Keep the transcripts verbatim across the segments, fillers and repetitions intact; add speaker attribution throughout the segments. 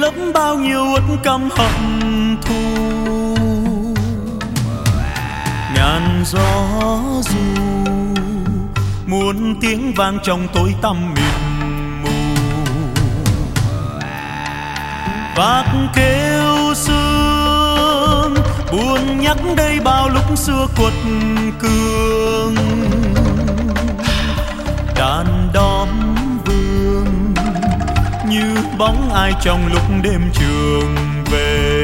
Speaker 1: lấp bao nhiêu uất căm hận thù. Ngàn gió dù muôn tiếng vang trong tối tăm mịt mù, vác kêu sương buồn nhắc đây bao lúc xưa quật cường. Đàn đóm vương như bóng ai trong lúc đêm trường về.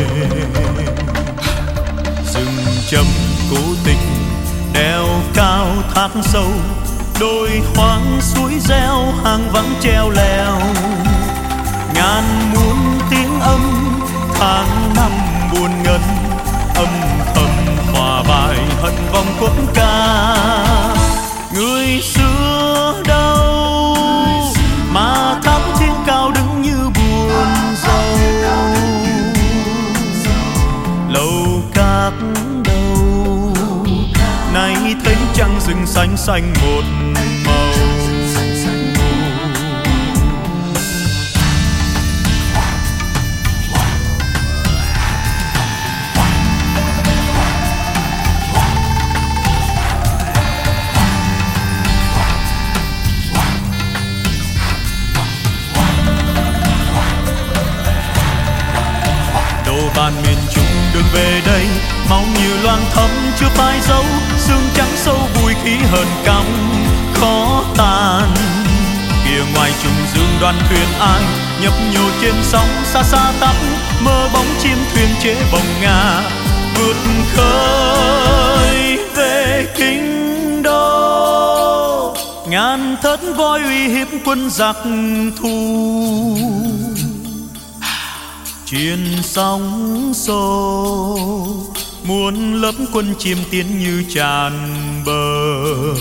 Speaker 1: Rừng trầm cố tình đèo cao thác sâu, đồi hoang suối reo hàng vắng treo leo. Ngàn muôn tiếng âm tháng năm buồn ngân, âm thầm hòa bài hận vòng quốc ca. Người xưa đâu mà tháp thiên cao đứng như buồn rầu. Lầu các đâu nay thấy trăng rừng xanh xanh một màu. Bàn miền Trung đường về đây máu như loang thấm chưa phai dấu. Sương trắng sâu vùi khí hờn căm khó tàn. Kia ngoài trùng dương đoàn thuyền ai nhấp nhô trên sóng xa xa tắm. Mơ bóng chim thuyền chế bồng ngà vượt khơi về kinh đô. Ngàn thớt voi uy hiếp quân giặc thù, chuyên sóng xô muôn lớp quân chim tiến như tràn bờ.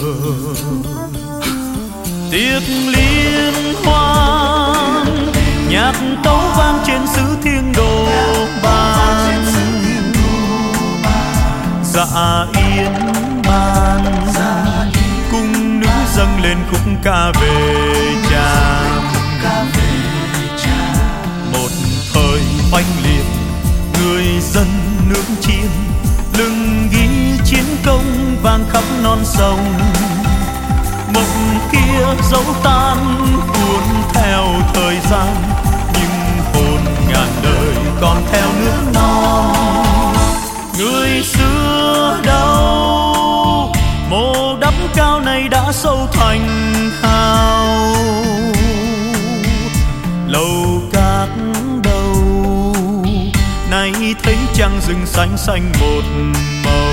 Speaker 1: Tiệc liên hoan nhạc tấu vang trên xứ thiên đồ bàn. Dạ yên ban cung nữ dâng lên khúc ca về tràm. Một thời oanh liệt người dân nước chiến, lưng ghi chiến công vang khắp non sông. Mộng kia dấu tan cuốn theo thời gian, nhưng hồn ngàn đời còn theo nước non. Người xưa đâu mộ đắp cao này đã sâu thành hào. Lầu các đâu nay thấy trăng rừng xanh xanh một màu.